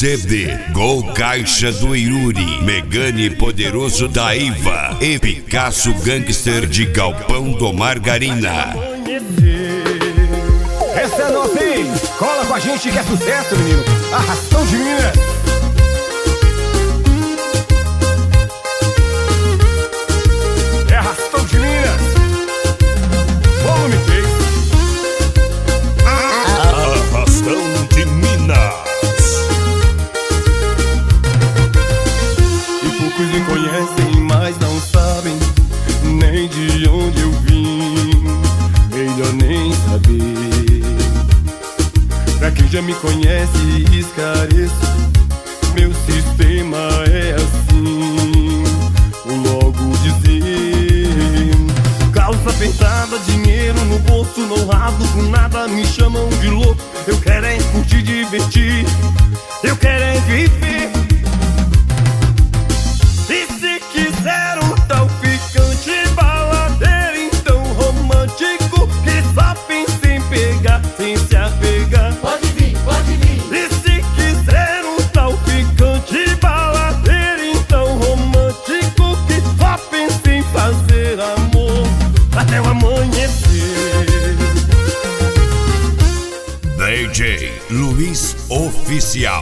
CD, Gol Caixa do Iruri, Megane Poderoso da Iva e Picasso Gangster de Galpão do Margarina. Essa é nossa, hein? Cola com a gente que é sucesso, menino. Arrastão de Minas. É Arrastão de Minas. Volume 3. Arrastão de Minas. E poucos me conhecem, mas não sabem nem de onde eu vim. Melhor nem saber. Pra quem já me conhece, esclareço, meu sistema é assim. Vou logo dizer: calça apertada, dinheiro no bolso, não rasgo com nada, me chamam de louco. Eu quero é curtir, divertir, eu quero é viver. E se quiser um tal ficante, baladeiro, então romântico, que só pensa em pegar, sem se apegar. Pode vir, pode vir. E se quiser um tal ficante, baladeiro, então romântico, que só pensa em fazer amor até o amanhecer. DJ Luiz Oficial.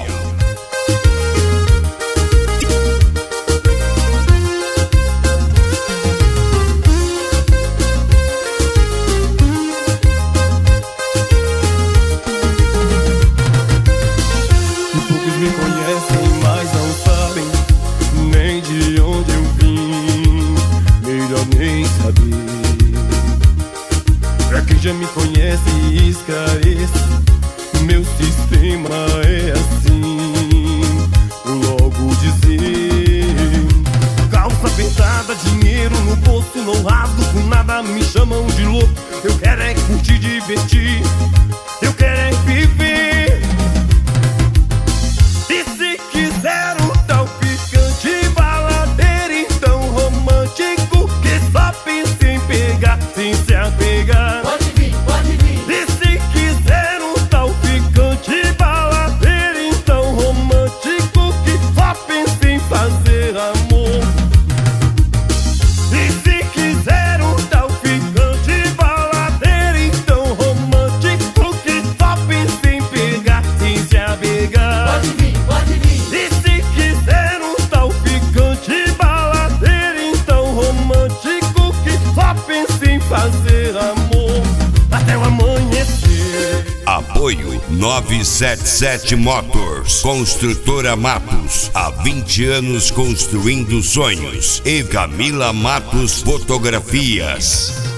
Me conhecem, mas não sabem nem de onde eu vim. Melhor nem saber. Pra quem já me conhece, esclareço, meu sistema é assim. Vou logo dizer: calça apertada, dinheiro no bolso, não rasgo com nada, me chamam de louco. Eu quero é curtir, divertir, eu quero é viver. E se quiser um tal ficante, baladeiro, então romântico, que só pensa em pegar, sem se apegar. Pode vir, pode vir. E se quiser um tal ficante, baladeiro, então romântico, que só pensa em fazer amor. E se quiser um tal ficante, baladeiro, então romântico, que só pensa em pegar, sem se apegar. Pode vir, pode vir. E se quiser um tal ficante, baladeiro, então romântico, que só pensa em fazer amor até o amanhecer. Apoio 977 Motors, Construtora Matos, há 20 anos construindo sonhos. E Camila Matos Fotografias.